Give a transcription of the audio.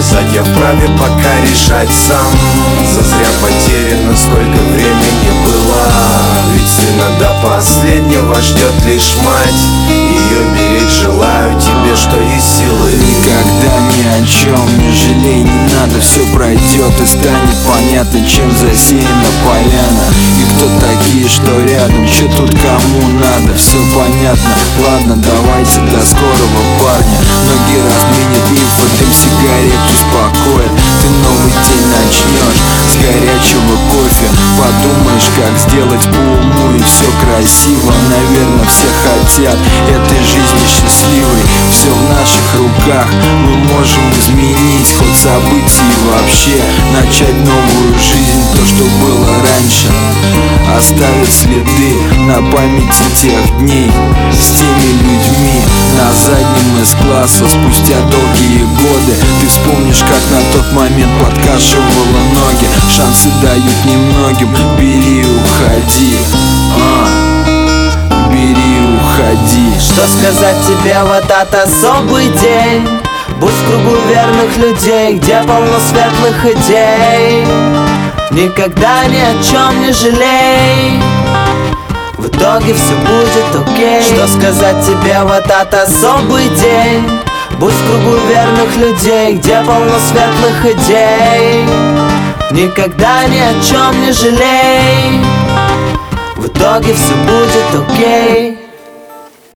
сказать я вправе пока решать сам. Зазря потеряно столько времени было, ведь сына до последнего ждет лишь мать. Ее беречь желаю тебе, что есть силы. Никогда ни о чем не жалей, не надо, все пройдет и станет понятно, чем засеяна поляна. И кто такие, что рядом, что тут кому надо, все понятно. Ладно, давайте до скорого, парня. Ноги разменят мифы, дым сигарет успокоит. Ты новый день начнешь с горячего кофе. Подумаешь, как сделать по уму, и все красиво. Наверное, все хотят этой жизни счастливой. Все в наших руках, мы можем изменить ход событий и вообще начать новую жизнь. То, что было раньше, оставит следы на памяти тех дней с теми людьми на заднем из класса. Спустя долгие годы ты вспомнишь, как на тот момент подкашивало ноги. Шансы дают немногим, бери и уходи, бери и уходи. Что сказать тебе в этот особый день? Будь в кругу верных людей, где полно светлых идей. Никогда ни о чем не жалей, в итоге все будет окей. Что сказать тебе в этот особый день? Будь в кругу верных людей, где полно светлых идей. Никогда ни о чем не жалей, в итоге все будет окей.